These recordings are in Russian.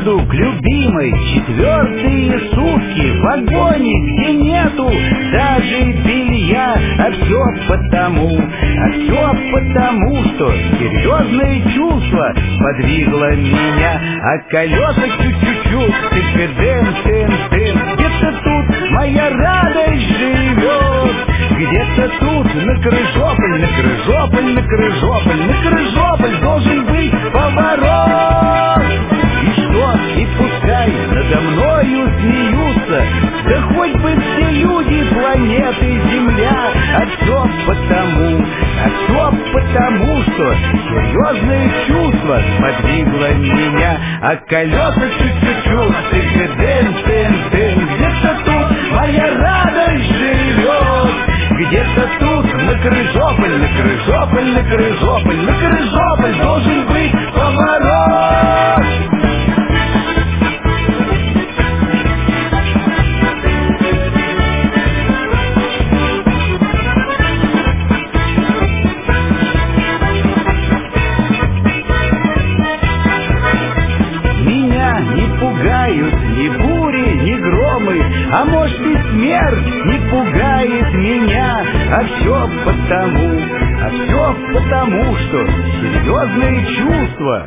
еду к любимой 4-е сутки в вагоне, где нету даже белья. А все потому, что серьезное чувство подвигло меня. А колеса чуть-чуть, тын-тын-тын. Где-то тут моя радость живет, где-то тут на Крыжополь должен быть поворот. И что, и пускай надо мною смеются, да хоть бы все люди планеты Земля. А все потому, что серьезное чувство подвигло меня. А колеса чуть-чуть, тын-тын-тын. Где-то тут моя радость живет, где-то тут на Крыжополь должен быть поворот. Меня не пугают ни бури, ни громы, а может и смерть не пугает меня. А все потому, что серьезные чувства.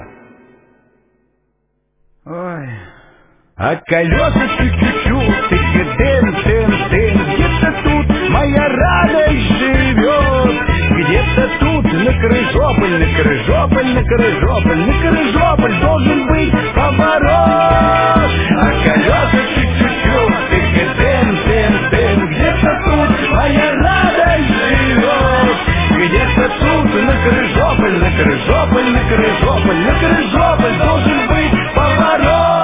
Ой. А колеса чуть-чуть, тын-тын-тын. Где-то тут моя радость живет, где-то тут на Крыжополь должен быть поворот. А колеса чуть-чуть, тын-тын-тын. Где-то тут моя радость живет, где-то тут на Крыжополь должен быть поворот.